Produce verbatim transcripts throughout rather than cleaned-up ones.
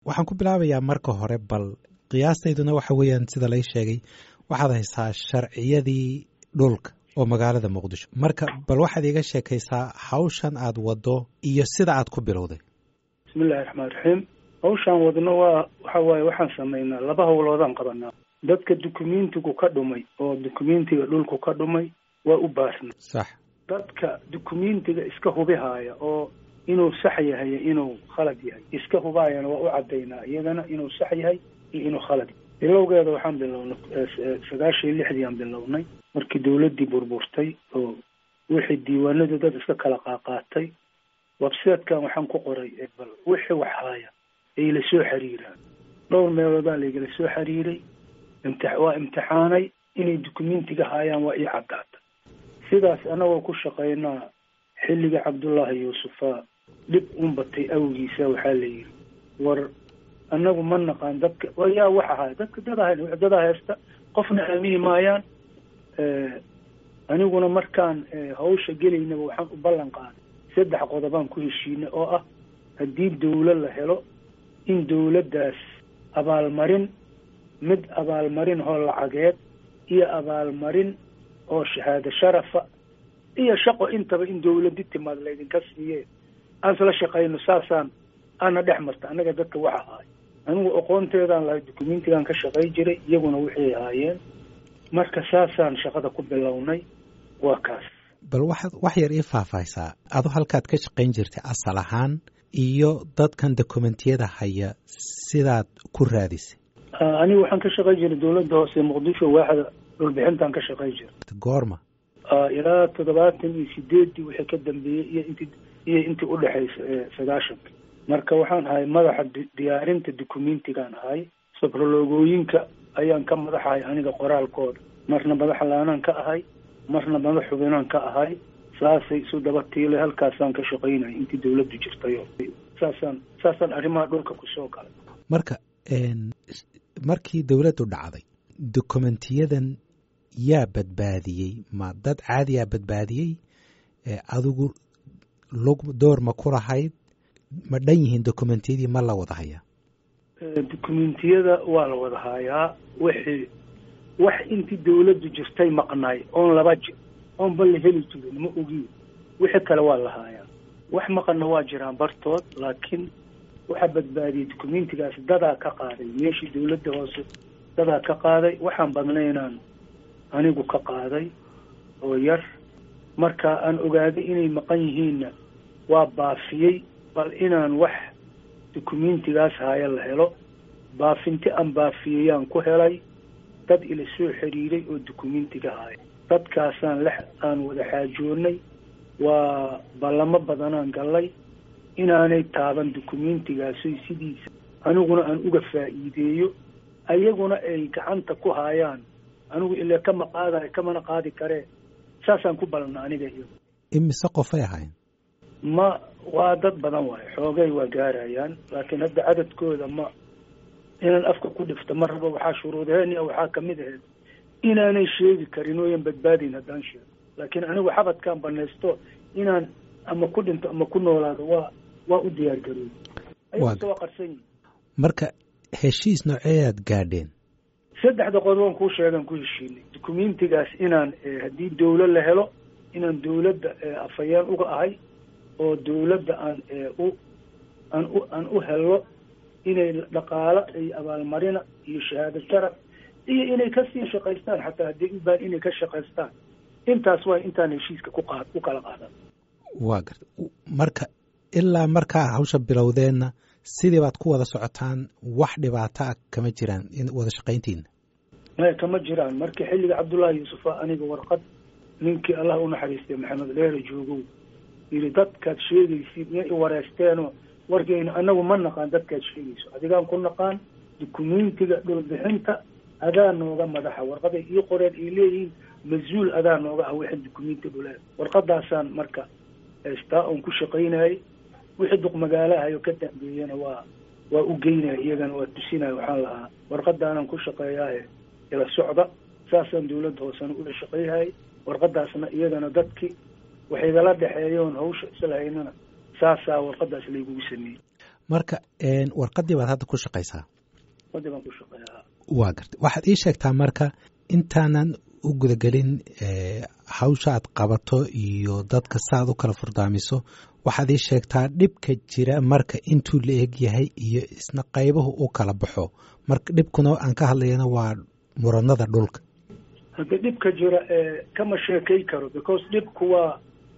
waxaan ku bilaabayaa marka hore bal qiyaastayduna waxa weeyaan sida lay sheegay waxaad haysaa sharciyadii dhulka oo magaalada muqdisho marka bal waxaad iiga sheekaysaa hawshan aad waddo iyo sida aad ku bilowday. bismillahi raxmaan raxiim. hawshaan wadno waa waxa waaye waxaan samaynaa laba howloodaan qabanaa. dadka dukumentigu ka dhumay oo dukumentiga dhulku ka dhumay waa u baarna. sax. dadka dukumentiga iska hubihaaya oo inuu sax yahay inuu khalad yahay iska hubaayana waa u cadaynaa iyagana inuu sax yahay iyo inuu khalad yahay. bilowgeeda waxaan bilownay sagaashan iyo lixdii aan bilownay markii dawladdii burburtay oo wixii diiwaanada dad iska kala qaaqaatay. websitekan waxaan ku qoray bal wixii wax haaya ay la soo xiriiraan. dhowr meeloodaa laygala soo xiriiray. imtix waa imtixaanay inay dukumentiga haayaan waa ii caddaatay. sidaas anagoo ku shaqaynaa xilliga cabdullaahi yuusufa dhib un batay awgiisa waxaa la yidhi war annagu ma naqaan dadka yaa wax ahaay dadka dad ahayn dadaa haysta qofna aamini maayaan. aniguna markaan hawsha gelaynaba waxaan u ballan qaaday saddex qodobaan ku heshiinay oo ah haddii dawlad la helo in dawladdaas abaalmarin mid abaalmarin oo lacageed iyo abaalmarin oo shahaado sharafa iyo shaqo intaba in dawladdi timaad laydinka siiyee aan isla shaqayno saasaan aana dhex marta annaga dadka waxa ahaay. anigu aqoonteedaan lahay dukumentigaan ka shaqay jiray iyaguna waxay ahaayeen marka saasaan shaqada ku bilownay. waa kaas. bal waxaad wax yar ii faahfaahaysaa adu halkaad ka shaqayn jirtay asal ahaan iyo dadkan dokumentiyada haya sidaad ku raadisay. anigu waxaan ka shaqay jiray dawladda hoose muqdisho waaxda dhulbixintaan ka shaqay jiray. goorma? ilaa toddobaatan iyo sideeddii wixii ka dambeeyey iyo intii iyo intii udhexaysa sagaashanka. marka waxaan ahay madaxa diyaarinta dukumentigaan ahay. sabrologooyinka ayaan ka madaxahay aniga qoraalkooda. marna madax laanaan ka ahay marna madax xubinaan ka ahay. saasay isu daba tiilay halkaasaan ka shaqaynay intii dawladdu jirtayo saasaan saasaan arrimaha dhulka kusoo galay. marka markii dawladdu dhacday dokumentiyadan yaa badbaadiyey ma dad caadiyaa badbaadiyey adigu lug door ma ku lahayd ma dhan yihiin dokumentiyadii ma la wada hayaa? dokumentiyada waa la wada hayaa. wixii wax intii dawladdu jirtay maqnaay oon laba jir oon bal la heli jirin ma ogiin wixii kale waa la hayaa. wax maqanna waa jiraan bartood laakiin waxaa badbaadiyey dukumentigaas dadaa ka qaaday meeshii dawladda hoose dadaa ka qaaday. waxaan badnaynaan anigu ka qaaday oo yar marka aan ogaaday inay maqan yihiinna waa baafiyey bal inaan wax dukumentigaas haaya la helo. baafinti aan baafiyeyaan ku helay dad ila soo xiriiray oo dukumentiga haaya. dadkaasaan le aan wada xaajoonnay waa ballamo badanaan gallay inaanay taaban dukumentigaasi sidiisa aniguna aan uga faa'iideeyo ayaguna ay gacanta ku haayaan. anigu ilaa kama qaadayo kamana qaadi karee saasaan ku balna aniga iyo. imise qofay ahayn? ma waa dad badan waayo xoogay waa gaarayaan laakiin hadda cadadkooda ma inaan afka ku dhifto ma rabo. waxaa shuruudaheeni waxaa kamid ahayd inaanay sheegi karin ooyan badbaadayn haddaan sheego. laakiin anigu xabadkaan banaysto inaan ama ku dhinto ama ku noolaado waa waa u diyaar garooy. ayaguse waa qarsan yihin. marka heshiis nooceedaad gaadheen? saddexda qodob aan kuu sheegaan ku heshiinay dukumentigaas inaan haddii dawlad la helo inaan dawladda afhayeen uga ahay oo dawladda aan u aan u aan u helo inay dhaqaalo iyo abaalmarina iyo shahaado sharaf iyo inay kasii shaqaystaan xataa haddii u baahan inay ka shaqaystaan. intaas waa intaan heshiiska ku qaad ku kala qaadan. waa garta marka ilaa markaa hawsha bilowdeenna sidii baad ku wada socotaan wax dhibaato ah kama jiraan in wada shaqayntiina? maya kama jiraan. markii xilliga cabdullaahi yuusufa aniga warqad ninkii allah u naxariistay maxamed dheere joogow yidhi dadkaad sheegaysid inay wareysteenoo warkeyna anagu ma naqaan dadkaad sheegayso adigaan ku naqaan dukumentiga dhulbixinta adaa nooga madaxa. warqaday ii qoreen ay leeyihiin mas-uul adaa nooga ah wixii dukumenti dhuleed. warqadaasaan marka haystaa oon ku shaqaynayay. wixii duq magaalahayo ka dambeeyana waa waa u geynaya iyagana waa tusinaya. waxaan lahaa warqadaanaan ku shaqeeyaaye ila socda. saasaan dawladda hoosena ula shaqayhayay. warqadaasna iyagana dadkii waxaygala dhexeeyoon hawsha isla haynana saasaa warqadaas laygugu sameeyey. marka warqadii baad hadda ku shaqaysaa? warqadii baan ku shaqeeyaa. waa gartay. waxaad ii sheegtaa marka intaanan u gudagelin hawsha aad qabato iyo dadka saaad u kala furdaamiso, waxaad ii sheegtaa dhibka jira marka intuu la eg yahay iyo isna qaybuhu u kala baxo. marka dhibkuna aan ka hadlayana waa muranada dhulka. hadda dhibka jira kama sheekay karo because dhibku waa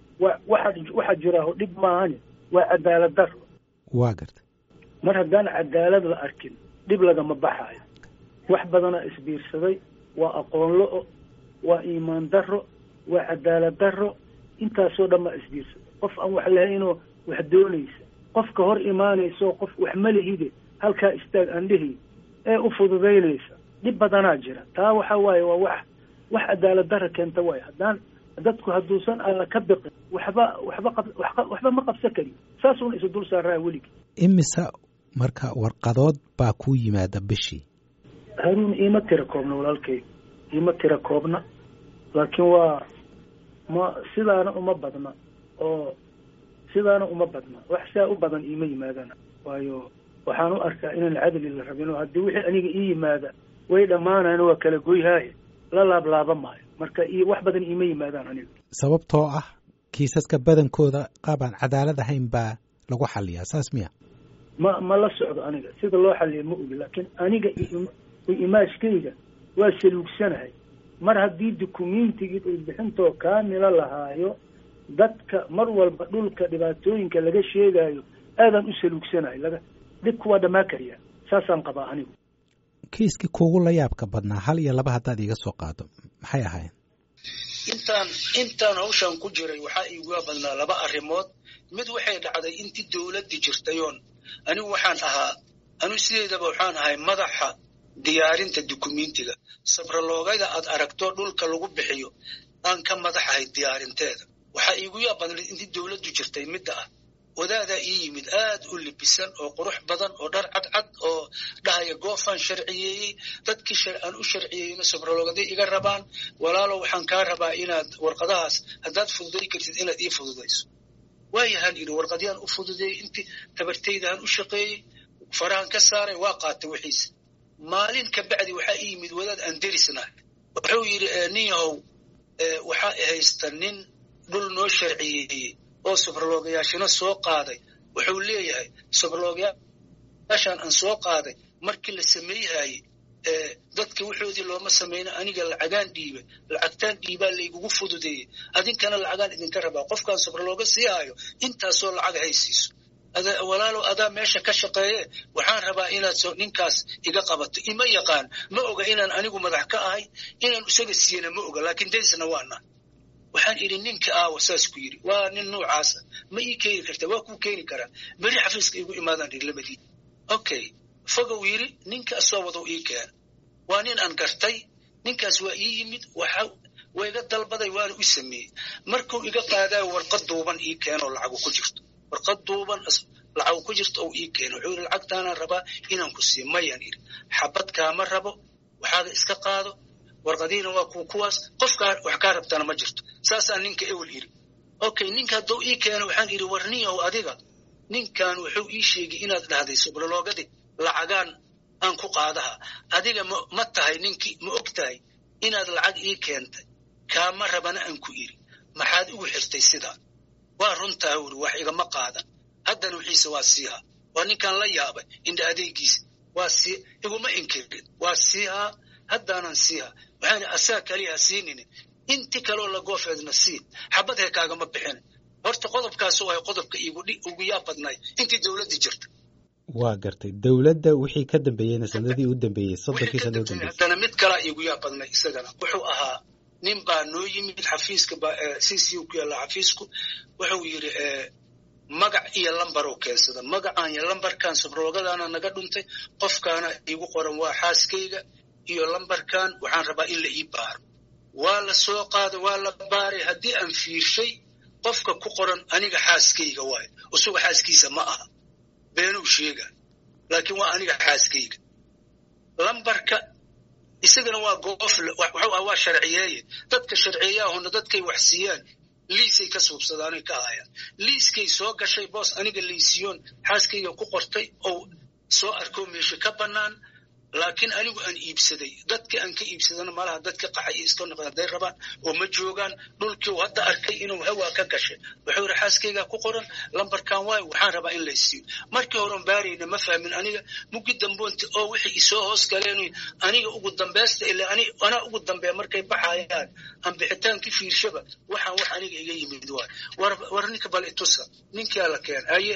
waxa waxa jira dhib maahan, waa cadaalad darro. waa gartay. mar haddaan cadaalad la arkin dhib lagama baxayo. wax badana isbiirsaday, waa aqoon lo', waa iimaan darro, waa cadaalad darro, intaasoo dhan ma isbiirsaday. qof aan wax lahaynoo wax doonaysa, qofka hor imaanayso qof wax ma lihide halkaa istaag aan dhihi ee u fududaynaysa, dhib badanaa jira. taa waxa waaye waa wax wax cadaalad darro keenta waaye. haddaan dadku hadduusan alla ka biqin waxba waxba waxba ma qabsan kari. saasuuna isu dul saaraa weligii. imise marka warqadood baa kuu yimaada bishii? haruun iima tira koobna walaalkay, iima tira koobna, laakiin waa ma sidaana uma badna oo sidaana uma badna wax saa u badan iima yimaadana. waayo waxaan u arkaa inaan cadli la rabin, oo haddii wixii aniga ii yimaada way dhammaanayaan waa kala goyhaaye la laablaaba maayo. marka wax badan iima yimaadaan aniga. sababtoo ah kiisaska badankooda qaabaan cadaalad ahayn baa lagu xaliyaa, saas miya? ma ma la socdo aniga sida loo xaliyo ma ogi, laakiin aniga imaashkayga waa saluugsanahay. mar haddii dukumeentigii bixintoo kaamila lahaayo, dadka mar walba dhulka dhibaatooyinka laga sheegayo aadaan u saluugsanahay. laga dhibku waa dhammaa kariyaa. saasaan qabaa anigu. kiiskii kuugu la yaabka badnaa hal iyo laba haddaad iiga soo qaado maxay ahayn? intaan intaan hawshaan ku jiray waxaa iiga badnaa laba arrimood. mid waxay dhacday intii dawladdii jirtayoon anigu waxaan ahaa anigu sideedaba waxaan ahay madaxa diyaarinta dukumentiga. sabraloogayda aad aragto dhulka lagu bixiyo aan ka madaxahay diyaarinteeda. waxaa iigu yaab badnayd intii dawladdu jirtay midda ah wadaadaa ii yimid aad u libisan oo qurux badan oo dhar cadcad oo dhahaya goofaan sharciyeeyey. dadkii aan u sharciyeeyeyna sabraloogaday iga rabaan. walaalo waxaan kaa rabaa inaad warqadahaas haddaad fududay kartid inaad ii fududayso. waayahaan idhi warqadyaan u fududeeyey, intii tabartaydaan u shaqeeyey, farahan ka saaray, waa qaatay wixiisa. maalin ka bacdi waxaa ii yimid wadaad aan derisnahay. wuxuu yidhi nin yahow waxaa haysta nin dhul noo sharciyeeyey oo sabraloogayaashina soo qaaday. wuxuu leeyahay sabraloogayaashaan aan soo qaaday markii la sameeyhaye dadka wuxoodii looma samayna, aniga lacagaan dhiibay, lacagtaan dhiibaa laygugu fududeeyey, adinkana lacagaan idinka rabaa. qofkaan sabralooga sii hayo intaasoo lacag haysiiso. walaalow adaa meesha ka shaqeeye waxaan rabaa inaad ninkaas iga qabato. ima yaqaan, ma oga inaan anigu madax ka ahay, inaan isaga siiyana ma oga, laakiin daysna waana. waxaan idhi ninka aawa saas ku yidhi waa nin noocaasa, ma ii keeni karta? waa kuu keeni karaa, beri xafiiska igu imaadaan idhi labadii. okay fogow yidhi ninka asoo wadow ii keena. waa nin aan gartay. ninkaas waa ii yimid, waxa waa iga dalbaday, waana u sameeyey. markuu iga qaadaayo warqad duuban ii keenoo lacagu ku jirto. warqad duuban lacagu ku jirto oo ii keeno. wuxuu yidhi lacagtaanaan rabaa inaan ku siiyo. mayaan idhi xabad kaama rabo, waxaaga iska qaado, warqadiina waa ku kuwaas, qofkaa wax kaa rabtana ma jirto. saasaan ninka ewel idhi. okay ninka hadduu ii keeno waxaan idhi warniyow adiga ninkan wuxuu ii sheegay inaad dhahday sabraloogadi lacagaan aan ku qaadaha. adiga ma ma tahay ninkii ma og tahay inaad lacag ii keentay? kaama rabana aan ku idhi maxaad igu xirtay sidaa? waa runtaa wuri wax igama qaadan. haddana wixiisa waa siihaa. waa ninkaan la yaabay indha adeegiisa. waa sii iguma inkirin, waa siihaa, haddaanan siihaa. waxaan asaa kaliya siininin, inti kaloo la goofeedna siin, xabad hee kaagama bixin. horta qodobkaas oo ay qodobka iigu ugu yaab badnay intii dawladda jirta. waa gartay. dawladda wixii ka dambeeyeyna sanadii u dambeeyey soddonkii sano u dambeeyey. haddana mid kalaa iigu yaab badnay isagana. wuxuu ahaa nin baa noo yimid xafiiska c c u ku yaalla xafiisku. wuxuu yidhi magac iyo lambar oo keensada. magacaan iyo lambarkan sabraloogadaana naga dhuntay, qofkaana iigu qoran waa xaaskayga, iyo lambarkan waxaan rabaa in la ii baaro. waa la soo qaaday, waa la baaray. haddii aan fiirshay qofka ku qoran aniga xaaskayga waayo, isaga xaaskiisa ma aha, beenuu sheega, laakiin waa aniga xaaskayga. lambarka isagana waa goof, wuxuu ah waa sharciyeeye. dadka sharciyeyaahuna dadkay wax siiyaan liisay ka suubsadaanay ka haayaan liiskay soo gashay boos aniga liisiyoon xaaskayga ku qortay oo soo arko meesha ka bannaan laakiin anigu aan iibsaday dadka aan ka iibsadana malaha dadka qaxay iska noqdaan haday rabaan oo ma joogaan dhulkii hadda arkay inuu hawaa ka gashay wuxuu yidhi xaaskayga ku qoran lambarkan waay waxaan rabaa in la isiiyo markii horan baarayna ma fahmin aniga muggi damboonta oo wixii isoo hoos galeen aniga ugu dambaysta ilaa ani ana ugu dambeeya markay baxayaan aan bixitaankii fiirshaba waxaan wax aniga iga yimid waay war war ninka bal itusa ninkii la keen aye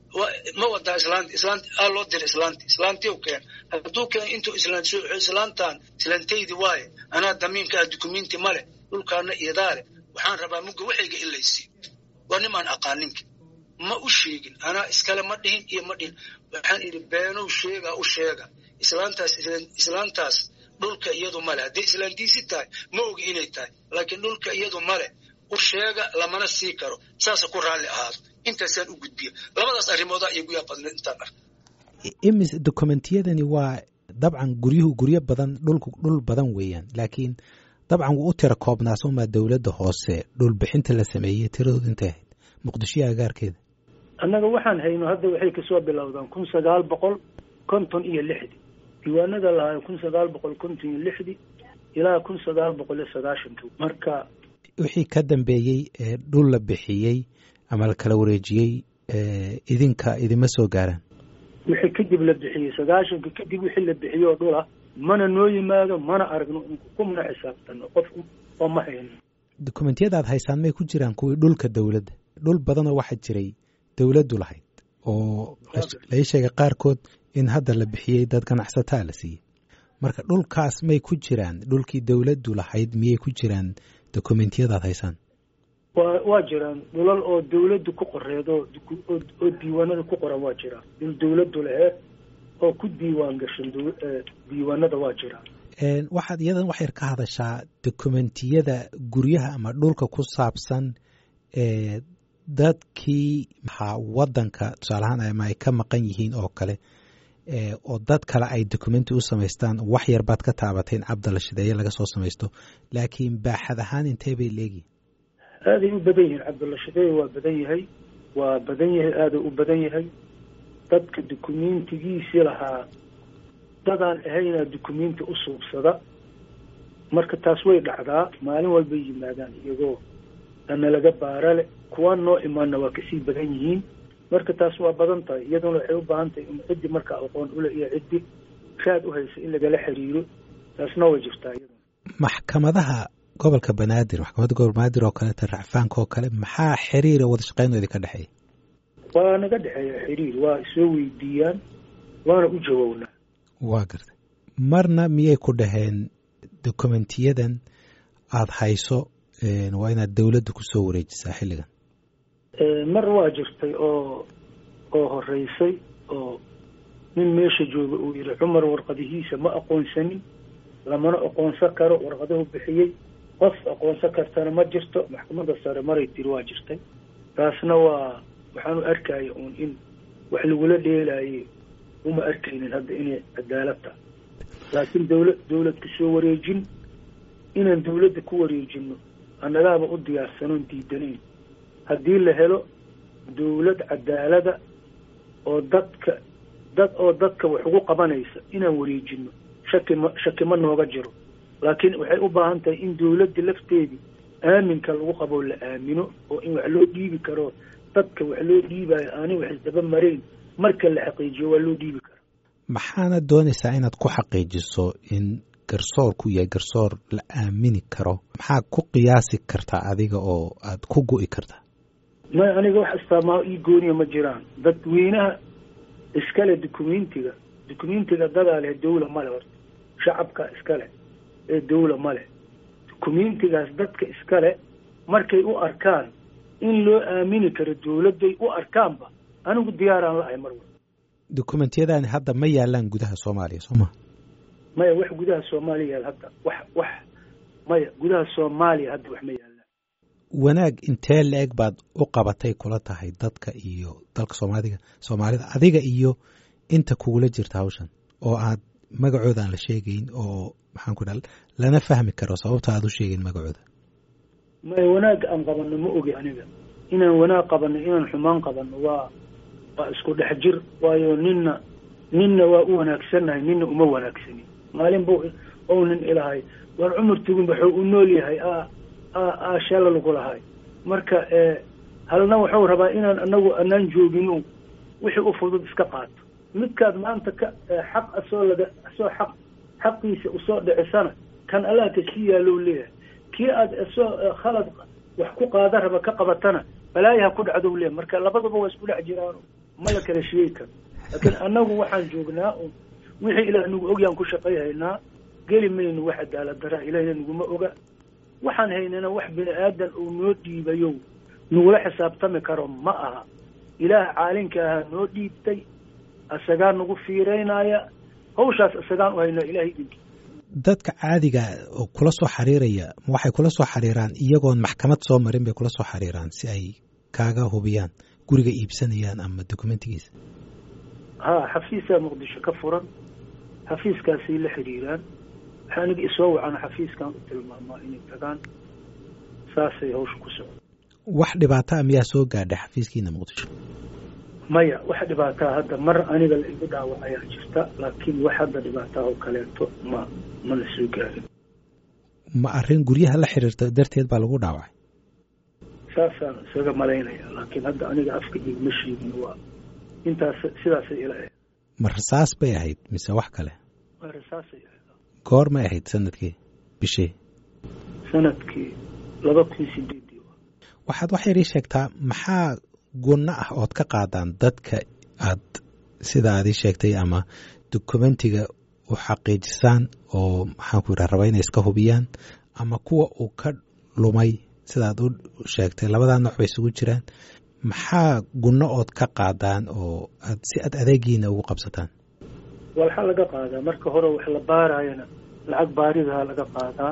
ma wada islaant islaant aa loo diray islaanti islaantii u keen hadduu keen intuu islaant soo islaantaan islaantaydi waaye anaa damiinka ah dukumenti male dhulkaana iyadaale waxaan rabaa mugga waxayga in laysiiyo waa nimaan aqaaninka ma u sheegin anaa iskale ma dhihin iyo ma dhihin waxaan idhi beenow sheega u sheega islaantaas islaantaas dhulka iyadu male hadday islaantiisi tahay ma ogi inay tahay laakiin dhulka iyadu male u sheega lamana sii karo saasa ku raalli ahaado intaasaan u gudbiya labadaas arrimooda iyagu yaa badnay intaan arka imis dokumentiyadani waa dabcan guryuhu guryo badan dhulku dhul badan weeyaan laakiin dabcan wuu u tira koobnaa somaa dowladda hoose dhul bixinta la sameeyey tiradooda intay ahayd muqdisho agaarkeeda annaga waxaan hayno hadda waxay kasoo bilowdaan kun sagaal boqol konton iyo lixdi diiwaanada lahaa kun sagaal boqol konton iyo lixdi ilaa kun sagaal boqol iyo sagaashankii marka wixii ka dambeeyey ee dhul la bixiyey ama la kala wareejiyey idinka idima soo gaaraan wixii kadib la bixiyey sagaashanka kadib wixii la bixiyey oo dhula mana noo yimaado mana aragno kumana xisaabtano qof oo ma hayno dokumentiyada aad haysaan may ku jiraan kuwii dhulka dowladda dhul badanoo waxaa jiray dowladdu lahayd oo lai sheegay qaarkood in hadda la bixiyey dad ganacsataa la siiyey marka dhulkaas may ku jiraan dhulkii dowladdu lahayd miyay ku jiraan dokumentiyadaad haysaan waa waa jiraan dhulal oo dawladdu ku qoreedo oo diiwaanada ku qoran waa jiraan dhul dawladdu lehe oo ku diiwaan gashan diiwaanada waa jiraan waxaad iyadan wax yar ka hadashaa dokumentiyada guryaha ama dhulka ku saabsan ee dadkii maxaa waddanka tusaalahaan ama ay ka maqan yihiin oo kale oo dad kale ay dokumenti u samaystaan wax yar baad ka taabatay in cabdalla shideeye laga soo samaysto laakiin baaxad ahaan intee bay leegihin aaday u badan yihiin cabdalla shideeye waa badan yahay waa badan yahay aaday u badan yahay dadka dokumentigiisii lahaa dadaan ahaynaa dokumenti u suubsada marka taas way dhacdaa maalin walbay yimaadaan iyagoo ana laga baarale kuwaan noo imaana waa kasii badan yihiin marka taas waa badan tahay iyaduna waxay u baahan tahay in ciddi markaa aqoon ule iyo ciddi raad u haysa in lagala xiriiro taasna way jirtaa iyaduna maxkamadaha gobolka banaadir maxkamadda gobolka banaadir oo kaleeta racfaanka oo kale maxaa xiriira wada shaqeynoo idinka dhexeeya waa naga dhexeeya xiriir waa isoo weydiiyaan waana u jawownaa waa gartay marna miyay ku dhaheen dokumentiyadan aada hayso waa inaad dawladda ku soo wareejisaa xilligan mar waa jirtay oo oo horeysay oo nin meesha jooga uu yidhi cumar warqadihiisa ma aqoonsanin lamana aqoonsan karo warqaduhu bixiyey qof aqoonsan kartana ma jirto maxkamadda sare maray tiri waa jirtay taasna waa waxaanu arkaya uun in wax lagula dheelaaye uma arkaynin hadda inay cadaalad tahay laakiin dawlad dawlad ku soo wareejin inaan dawladda ku wareejino annagaaba u diyaarsanoon diidanayn haddii la helo dawlad cadaalada oo dadka dad oo dadka wax ugu qabanaysa inaan wareejino shaki ma shaki ma nooga jiro laakiin waxay u baahan tahay in dawladda lafteedii aaminka lagu qabo la aamino oo in wax loo dhiibi karo dadka wax loo dhiibayo aanay wax isdaba marayn marka la xaqiijiyo waa loo dhiibi karaa maxaana doonaysaa inaad ku xaqiijiso in garsoorku yahay garsoor la aamini karo maxaa ku qiyaasi kartaa adiga oo aad ku go'i kartaa ma aniga wax istaamaa ii gooniya ma jiraan dadweynaha iskale dokumentiga dokumentiga dadaa leh dawla male horta shacabka iskale ee dawla male dokumentigaas dadka iskale markay u arkaan in loo aamini karo dawladday u arkaanba anigu diyaaraan la-ahay mar walba dokumentiyadaani hadda ma yaalaan gudaha soomaaliya soo ma maya wax gudaha soomaaliya yaal hadda wax wax maya gudaha soomaaliya hadda wax ma yaalaan wanaag intee la-eg baad u qabatay kula tahay dadka iyo dalka soomaaliga soomaalida adiga iyo inta kugula jirta hawshan oo aad magacooda aan la sheegayn oo maxaan ku dhaha lana fahmi karo sababta aad u sheegayn magacooda may wanaag aan qabanno ma ogi aniga inaan wanaag qabanno inaan xumaan qabanno waa waa isku dhex jir waayo ninna ninna waa u wanaagsannahay ninna uma wanaagsani maalin buu oo nin ilaahay war cumar tugun wuxuu u nool yahay a a shala lagu lahay marka ee halna wuxuu rabaa inaan anagu anaan joogino wixii u fudud iska qaato midkaad maanta ka xaq asoo laga asoo xaq xaqiisa u soo dhicisana kan Allah ka sii yaalo leeyahay kii aad asoo khalad wax ku qaada raba ka qabatana balaayaha ku dhacdo leeyahay marka labaduba waa isku dhac jiraan ma la kala sheegi karo laakiin anagu waxaan joognaa wixii ilaahay nagu og yaan ku shaqeeyaynaa geli mayno wax cadaalad darro ilaahay nagu ma oga waxaan haynana wax bini aadan uu noo dhiibayo nugula xisaabtami karo ma aha ilaah caalinka ah noo dhiibtay asagaa nagu fiireynaya hawshaas asagaan u hayna ilaahay idinki dadka caadiga oo kula soo xiriiraya waxay kula soo xiriiraan iyagoon maxkamad soo marin bay kula soo xiriiraan si ay kaaga hubiyaan guriga iibsanayaan ama dokumentigiisa ha xafiiska muqdisho ka furan xafiiskaasi la xiriiraan waxaaniga isoo wacan xafiiskan u tilmaamaa inay tagaan saasay hawsha ku socdo wax dhibaato ah miyaa soo gaadhay xafiiskiina muqdisho maya wax dhibaataa hadda mar aniga la igu dhaawacayaa jirta laakiin wax hadda dhibaataa oo kaleeto ma mana soo gaarin ma arrin guryaha la xiriirta darteed baa lagu dhaawacay saasaan isaga malaynaya laakiin hadda aniga afka igma sheegin waa intaas sidaasay ila ahayd ma rasaas bay ahayd mise wax kale ma rasaasay ahayd goor may ahayd sanadkii bishii sanadkii laba kun sideedii waxaad wax yar ii sheegtaa maxaa gunno ah ood ka qaadaan dadka aad sida aad ii sheegtay ama dokumentiga u xaqiijisaan oo maxaan ku yidhaha raba inay iska hubiyaan ama kuwa uu ka lumay sidaad u sheegtay labadaa nooc bay isugu jiraan maxaa gunno ood ka qaadaan oo aad si aad adeegiina ugu qabsataan waxaa laga qaadaa marka hore wax la baarayana lacag baaridaha laga qaadaa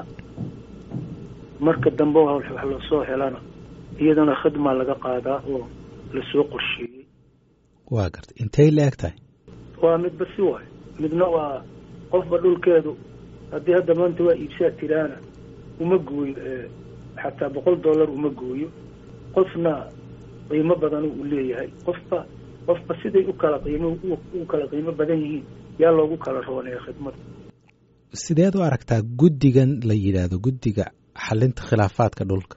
marka dambe wax la soo helana iyadana khidma laga qaadaa oo la soo qorsheeyay waa gartay intay leeg tahay waa mid basi waay midna waa qofba dhulkeedu haddii hadda maanta waa iibsaa tiraana uma gooyo xataa boqol dollar uma gooyo qofna qiimo badan uu leeyahay qofba qofba siday u kala qiimo u kala qiimo badan yihiin yaa loogu kala roonaya khidmada sideed u aragtaa guddigan la yidhaahdo guddiga xalinta khilaafaadka dhulka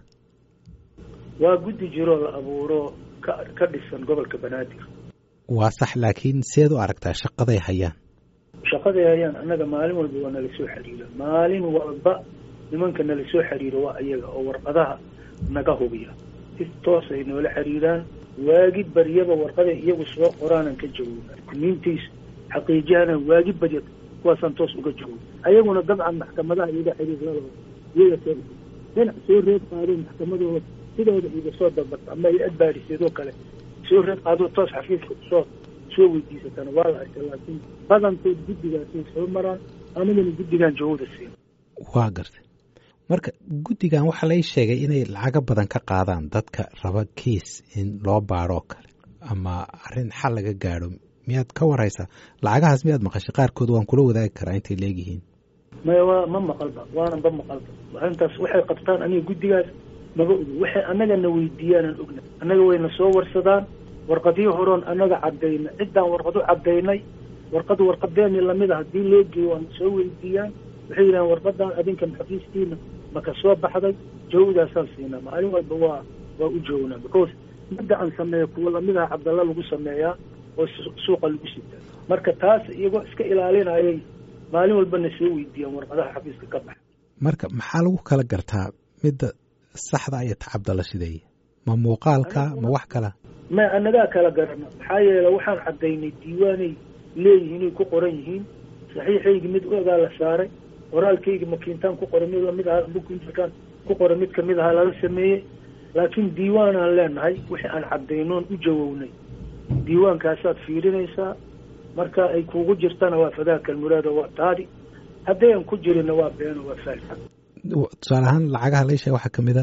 waa guddi jiroo la abuuro ka ka dhisan gobolka banaadir waa sax laakiin seed u aragtaa shaqaday hayaan shaqaday hayaan annaga maalin walba waa nala soo xiriira maalin walba nimanka nala soo xiriira waa iyaga oo warqadaha naga hubiya si toosay noola xiriiraan waagid baryaba warqaday iyagu soo qoraanan ka jawaabaa dukumiintiis xaqiijiyana waagid barya kuwaasaan toos uga jawaab ayaguna dabcan maxkamadaha iyaga xiriirada iyaga dhinac soo reeb qaadeen maxkamadooda sidooda iga soo dalbata ama ay adbaariseedoo kale soo reeb qaadoo toos xafiiska soo soo weydiisatana waa la arkay laakiin badankood guddigaasay soo maraan anigana guddigan jawooda siin waa gartay marka guddigan waxaa lai sheegay inay lacago badan ka qaadaan dadka raba kiis in loo baaroo kale ama arrin xal laga gaadho miyaad ka waraysaa lacagahaas miyaad maqashay qaarkood waan kula wadaagi karaa intay leegyihiin maya waa ma maqalba waana ba maqalba arrintaas waxay qabtaan aniga guddigaas maga ogi waxay annagana weydiiyaanaan ogna annaga wayna soo warsadaan warqadyo horoon annaga caddayna ciddaan warqadu caddaynay warqad warqadeeni lamid a haddii loo geeyo waana soo weydiiyaan waxay yidhahaan warqadan adinkan xafiistiina maka soo baxday jawdaasaan siinaa maalin walba waa waa u joognaa because midda aan sameeya kuwa lamid aha cabdalla lagu sameeyaa oo suuqa lagu sitaa marka taas iyagoo iska ilaalinayay maalin walbana soo weydiiyaan warqadaha xafiiska ka baxa marka maxaa lagu kala gartaa midda saxda iyo ta cabdalla sideeye ma muuqaalka ma wax kala ma annagaa kala garana maxaa yeele waxaan caddaynay diiwaanay leeyihiin ay ku qoran yihiin saxiixaygi mid ogaa la saaray qoraalkaygi makiintaan ku qoray mid lamid ahaa bukuntirkaan ku qoray mid kamid ahaa laga sameeyey laakiin diiwaanaan leenahay wixii aan caddaynoon u jawownay diiwaankaasaad fiirinaysaa marka ay kuugu jirtana waa fadaaka almuraada waa taadi haddayan ku jirinna waa beeno waa faalxa tusaale ahaan lacagaha la sheega waxaa kamid a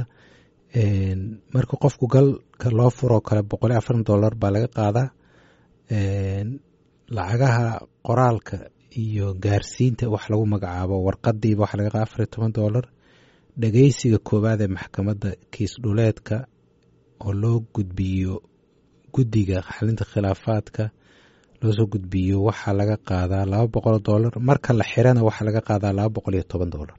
marka qofku galka loo furoo kale boqol iyo afartan dollar baa laga qaadaa lacagaha qoraalka iyo gaarsiinta wax lagu magacaabo warqadiiba waxa laga qaada afar iyo toban dollar dhagaysiga koowaad ee maxkamadda kiis dhuleedka oo loo gudbiyo guddiga xalinta khilaafaadka loo soo gudbiyo waxaa laga qaadaa laba boqol oo dollar marka la xirana waxaa laga qaadaa laba boqol iyo toban dollar.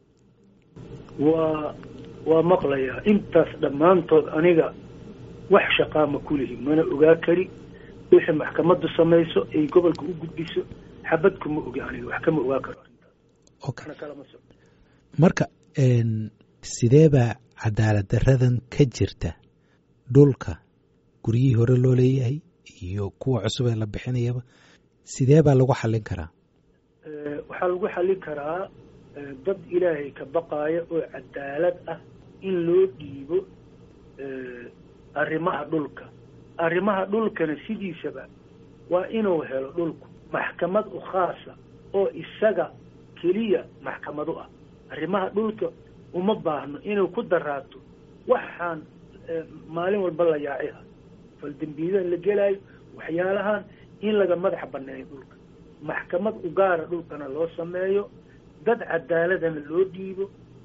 waa waa maqlayaa intaas dhammaantood aniga wax shaqaa ma kulihi mana ogaa kari wixii maxkamaddu samayso ay gobolka u gudbiso xabadku ma ogi aniga wax kama ogaa karo arrintaas. marka sidee baa cadaalad daradan ka jirta dhulka guryihii hore loo leeyahay iyo kuwa cusub ee la bixinayaba sidee baa lagu xallin karaa? waxaa lagu xallin karaa dad ilaahay ka baqaaya oo cadaalad ah in loo dhiibo arrimaha dhulka. arrimaha dhulkana sidiisaba waa inuu helo dhulku maxkamad u khaasa oo isaga keliya maxkamadu ah. arrimaha dhulka uma baahno inuu ku daraato waxaan maalin walba la yaaciha faldembiidan la gelaayo waxyaalahan in laga madax banneeyo dhulka maxkamad u gaara dhulkana loo sameeyo dad cadaaladana loo dhiibo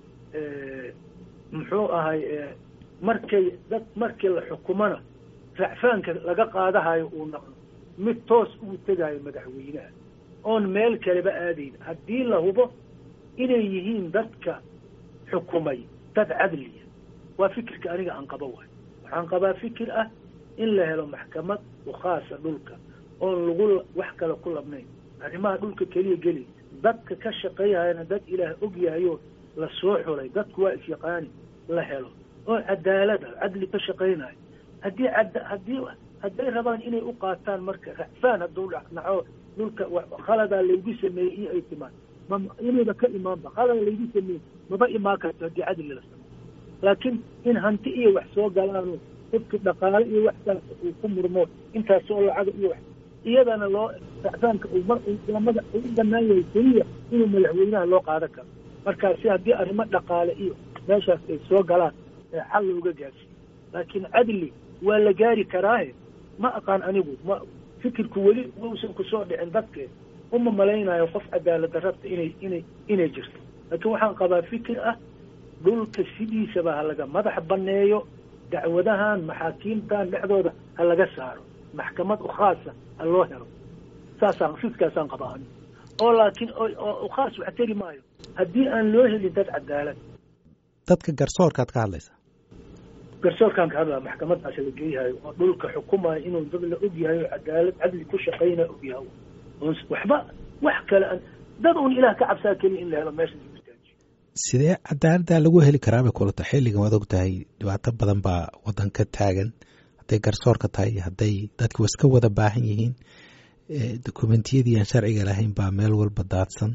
muxuu ahay markay dad markii la xukumana racfaanka laga qaadahayo uu naqdo mid toos ugu tegaayo madaxweynaha oon meel kaleba aadayn haddii la hubo inay yihiin dadka xukumay dad cadliya. waa fikirka aniga aan qaba waay waxaan qabaa fikir ah in la helo maxkamad u khaasa dhulka oon lagu wax kale ku labnayn arrimaha dhulka keliya geli dadka ka shaqeeyahayana dad ilaah og yahayo la soo xulay dadku waa isyaqaani la helo oo cadaalada cadli ka shaqeynayo haddii haddii hadday rabaan inay u qaataan marka racfaan hadduu naco dhulka khaladaa laygu sameeyey in ay timaan inayba ka imaanba khalada laygu sameeyey maba imaan karto haddii cadli la sameeyo laakiin in hanti iyo wax soo galaano qofki dhaqaale iyo waxtaas uu ku murmo intaasoo lacaga iyo wax iyadana loo racfaanka uu mar lamada u banaan yahay keliya inuu madaxweynaha loo qaadan karo markaasi haddii arrimo dhaqaale iyo meeshaas ay soo galaan ee xal looga gaarsiiyo laakiin cadli waa la gaari karaahe ma aqaan anigu ma fikirku weli uusan ku soo dhicin dadkee uma malaynayo qof cadaalad darrabta inay inay inay jirto laakiin waxaan qabaa fikir ah dhulka sidiisaba ha laga madax banneeyo dacwadahan maxaakiimtan dhexdooda ha laga saaro maxkamad u khaasa ha loo helo saasaan fikirkaasaan qabaa anigu oo laakiin oo khaas wax tari maayo haddii aan loo helin dad cadaalad. dadka garsoorkaad ka hadlaysaa? garsoorkaan ka hadlaa maxkamadaas la geeyahay oo dhulka xukumaya inuu dad la og yahay oo cadaalad cadli ku shaqaynaya og yahay waxba wax kale aan dad uun ilaah ka cabsaa keliya in la helo meesha lagu istaajiyo. sidee cadaaladdaa lagu heli karaa bay kula tahay xilligan waad og tahay dhibaato badan baa waddan ka taagan hadday garsoorka tahay hadday dadki wa iska wada baahan yihiin dokumentiyadii aan sharciga lahayn baa meel walba daadsan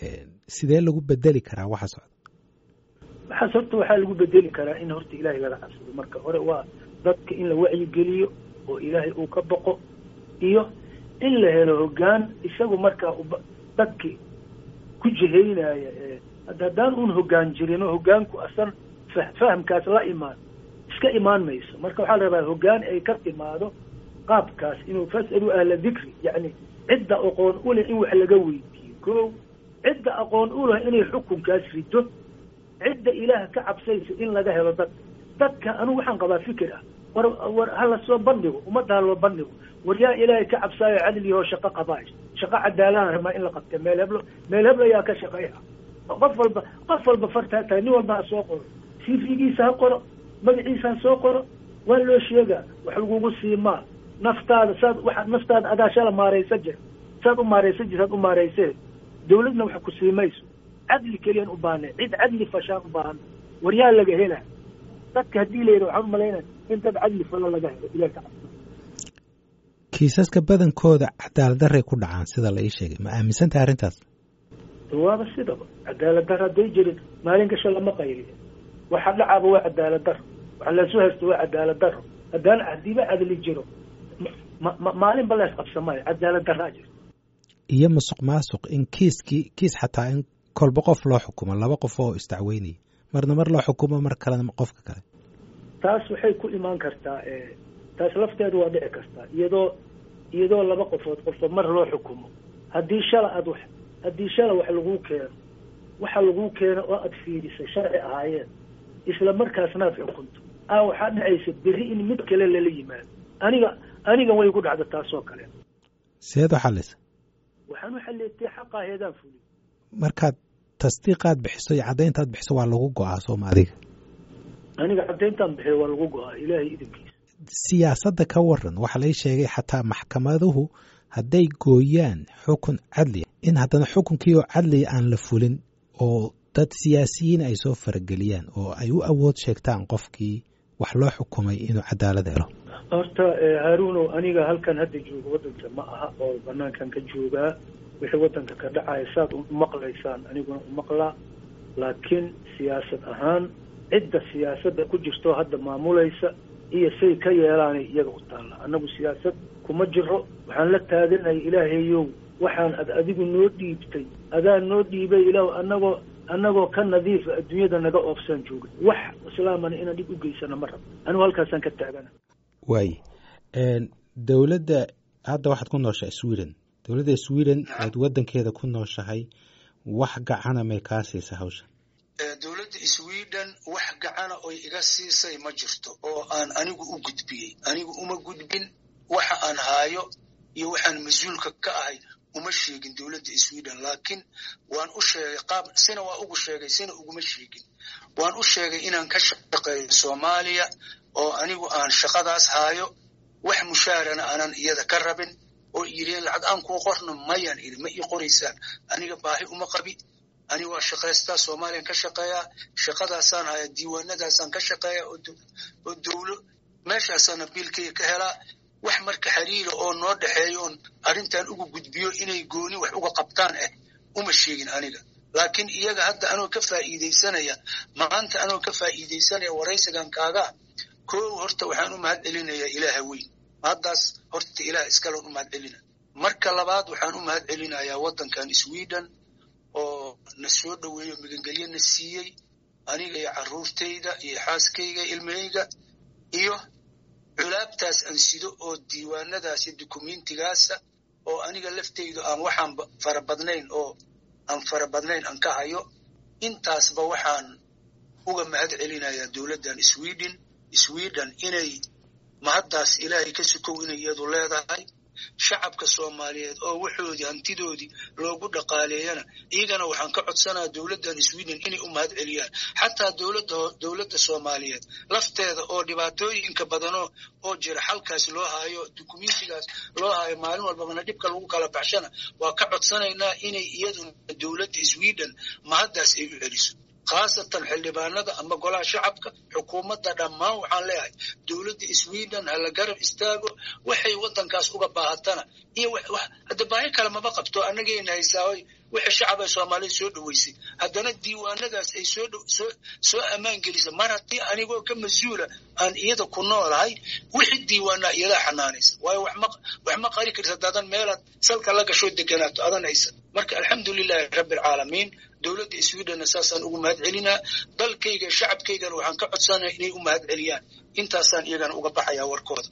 sidee lagu bedeli karaa waxa socda? waxaas horta waxaa lagu bedeli karaa in horta ilaahay laga cabsado marka hore waa dadka in la wacyigeliyo oo ilaahay uu ka boqo iyo in la helo hoggaan isagu markaa dadki ku jihaynaya haddaan uun hoggaan jirin oo hoggaanku asan fahamkaas la imaan iska imaan mayso marka waxaa la rabaa hoggaan ay ka timaado qaabkaas inuu fas'alu ahla dikri yacni cidda aqoon u leh in wax laga weydiiyo kow cidda aqoon u leh inay xukunkaas rido cidda ilaah ka cabsaysa in laga helo dad dadka anigu waxaan qabaa fikir ah war war hala soo bandhigo ummadda ha loo bandhigo war yaa ilaahay ka cabsaayo cadligoo shaqo qabaayo shaqo cadaalaan rabaa in la qabta meel heblo meel heblo yaa ka shaqeeya qof walba qof walba fartaa tahay nin walba ha soo qoro cv-giisa ha qoro magaciisa ha soo qoro waa loo sheegaa wax lagugu siimaa naftaada saad waxaad naftaada adaashala maaraysa jir saad u maaraysa jir saad u maaraysee dawladna wax ku siimayso cadli keliyaan u baahne cid cadli fashaan u baahan war yaa laga helaa dadka haddii la yidha waxaan u malaynaya in dad cadli falo laga helo ilaah ka cabsado. kiisaska badankooda cadaalad darray ku dhacaan sida la ii sheegay ma aaminsantahay arrintaas? waaba sidaba cadaalad dar hadday jirin maalin gasho lama qayliyo waxa dhacaaba waa cadaalad daro waxa lasoo haysto waa cadaalad daro haddaan hadiiba cadli jiro maalin ba la isqabsamaayo cadaalad daraa jirto. iyo musuq maasuq in kiiskii kiis xataa in kolba qof loo xukumo laba qof oo isdacweynaya marna mar loo xukumo mar kalena qofka kale taas waxay ku imaan kartaa taas lafteedu waa dhici kartaa iyadoo iyadoo laba qofood qofba mar loo xukumo haddii shala aad wax haddii shala wax lagu keeno waxa lagu keeno oo aad fiirisay sharci ahaayeen isla markaasna aad xukunto aa waxaa dhacaysa berri in mid kale lala yimaado aniga aniga way ku dhacda taasoo kale seed u xalisa waxaan u xaliyay xaqa heedaan fulin markaad tasdiiqaad bixiso iyo caddayntaad bixiso waa lagu go'aa Soomaaliga aniga caddayntaan bixiyo waa lagu go'aa ilaahay idinkiisa siyaasadda ka waran waxa la sheegay xataa maxkamaduhu hadday gooyaan xukun cadli in haddana xukunkii oo cadli aan la fulin oo dad siyaasiyiin ay soo farageliyaan oo ay u awood sheegtaan qofkii wax loo xukumay inuu cadaalad helo horta Haaruuno aniga halkan hadda joogo wadanka ma aha oo banaankan ka joogaa wixii wadanka ka dhacay saad u maqlaysaan aniguna u maqlaa laakiin siyaasad ahaan cidda siyaasadda ku jirto hadda maamulaysa iyo say ka yeelaan iyaga u taala anagu siyaasad kuma jiro waxaan la taaganay ilaahayow waxaan ad adigu noo dhiibtay adaa noo dhiibay ilaahu anagoo anagoo ka nadiif adduunyada naga oofsan joogay wax islaamana inaan dhib u geysana ma rabo anigu halkaasaan ka taagana waay dowladda hadda waxaad ku nooshahay Sweden dowladda Sweden aad wadankeeda ku nooshahay wax gacana may kaa siisa hawsha dowladda Sweden wax gacana oo iga siisay ma jirto oo aan anigu u gudbiyay anigu uma gudbin waxa aan haayo iyo waxaan mas'uulka ka ahay uma sheegin dowladda Sweden laakiin waan u sheegay qaab sina waa ugu sheegay sina uguma sheegin waan u sheegay inaan ka shaqeeyo Soomaaliya oo anigu aan shaqadaas haayo wax mushaarana aanan iyada ka rabin oo yireen lacag aan ku qorno mayan iri ma ii qoraysaan aniga baahi uma qabi ani waa shaqaystaa Soomaaliya ka shaqeeyaa shaqadaasaan haya diiwaanadaasaan ka shaqeeyaa oo dawlo meeshaasana biilkay ka helaa wax marka xiriir oo noo dhaxeeyo arintan ugu gudbiyo inay gooni wax uga qabtaan eh uma sheegin aniga laakiin iyaga hadda anoo ka faa'iideysanaya maanta anoo ka faa'iideysanaya waraysigan kaaga koo horta waxaan u mahad celinayaa Ilaahay weyn haddaas horta Ilaahay iska loo mahad celina marka labaad waxaan u mahad celinayaa wadankan Sweden oo na soo dhaweeyo migangelyo na siiyay aniga iyo caruurtayda iyo xaaskayga ilmahayga iyo culaabtaas aan sido oo diiwaanadaas iyo dokumentigaas oo aniga laftaydu aan waxaan farabadnayn oo aan farabadnayn aan ka hayo intaasba waxaan uga mahad celinayaa dowladdan Sweden Sweden inay mahaddaas Ilaahay ka sukow inay iyadu leedahay shacabka Soomaaliyeed oo waxoodii hantidoodii loogu dhaqaaleeyana iyagana waxaan ka codsanayaa dowladdan Sweden inay u mahad celiyaan xataa dowladda dowladda Soomaaliyeed lafteeda oo dhibaatooyinka badan oo jira halkaas loo haayo dokumentigaas loo haayo maalin walba dhibka lagu kala baxshana waa ka codsanaynaa inay iyadu dowladda Sweden mahaddaas ay u celiso khaasatan xildhibaanada ama golaha shacabka xukuumadda dhammaan waxaan leeyahay dowladda Sweden hala garab istaago waxay wadankaas uga baahatana iyo hadda baahi kale ma qabto anagayna haysaaway wixii shacabka Soomaaliyeed soo dhaweysay haddana diiwaanadaas ay soo soo soo amaan gelisay mar haddii anigoo ka mas'uula aan iyada ku noolahay wixii diiwaana iyada xanaanaysa waayo wax ma wax ma qari kartaa dadan meelaad salka la gasho deganaato adan haysa marka alxamdulillaah rabbil caalamiin dowladda Sweden asaasan ugu mahad celinaa dalkayga shacabkaygana waxaan ka codsanayaa inay u mahad celiyaan intaasaan iyagana uga baxayaa warkooda